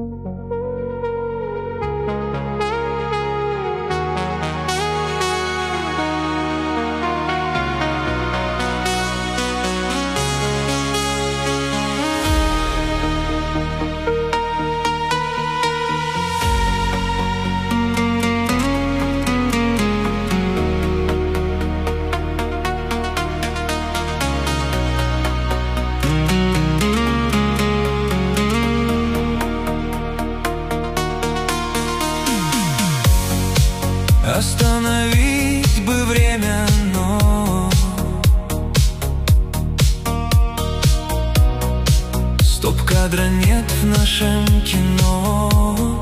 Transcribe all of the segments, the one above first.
Остановить бы время, но стоп-кадра нет в нашем кино.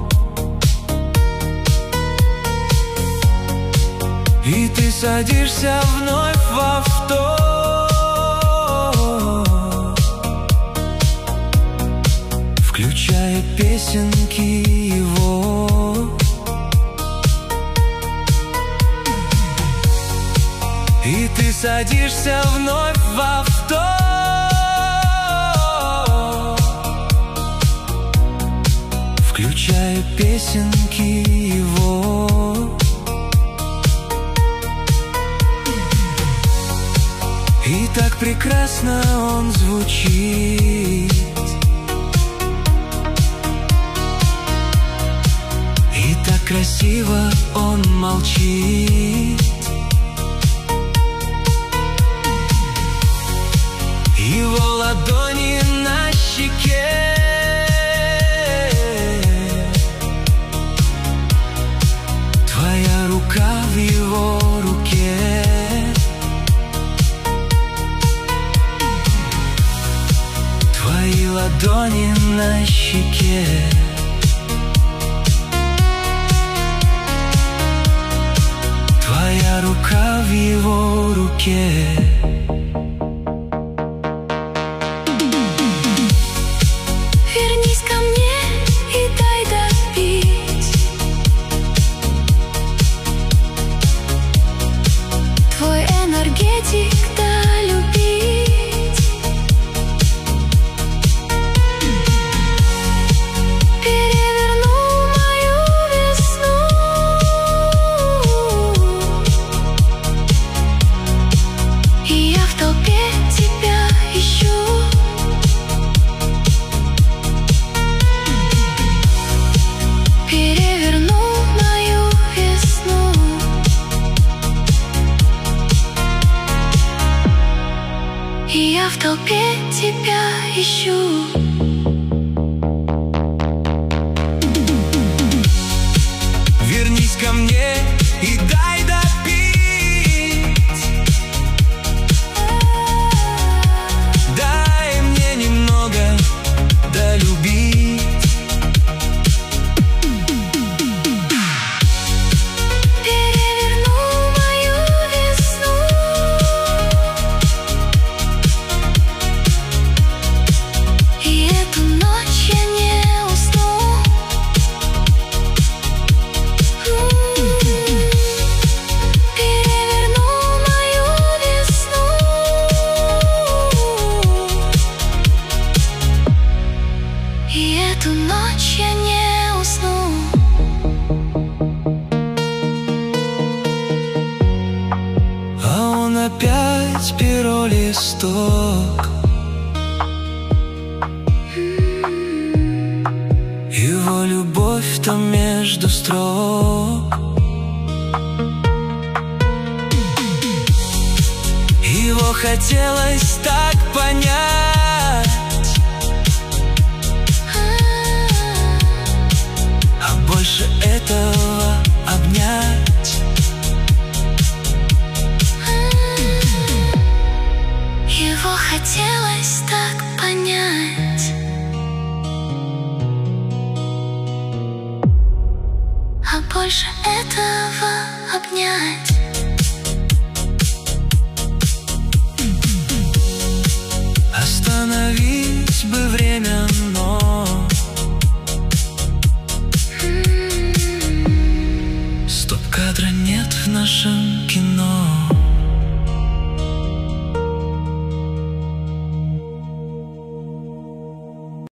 И ты садишься вновь в авто, включая песенки его. И ты садишься вновь в авто, включая песенки его. И так прекрасно он звучит, и так красиво он молчит. Его ладони на щеке, твоя рука в его руке. Твои ладони на щеке. Твоя рука в его руке. Вернись ко мне и дай допить твой энергетик, да любить. Переверну мою весну, и я в толпе тебя ищу. Переверну мою весну, и я в толпе тебя ищу. Вернись ко мне и дай допить. Дай мне немного долюбить. Переверну мою весну, и эту ночь я не усну. Переверну мою весну, и эту ночь я не усну. А он опять перо листок, его любовь там между строк. Его хотелось так понять, а больше этого обнять. Его хотелось так понять, а больше этого обнять. Остановить бы время,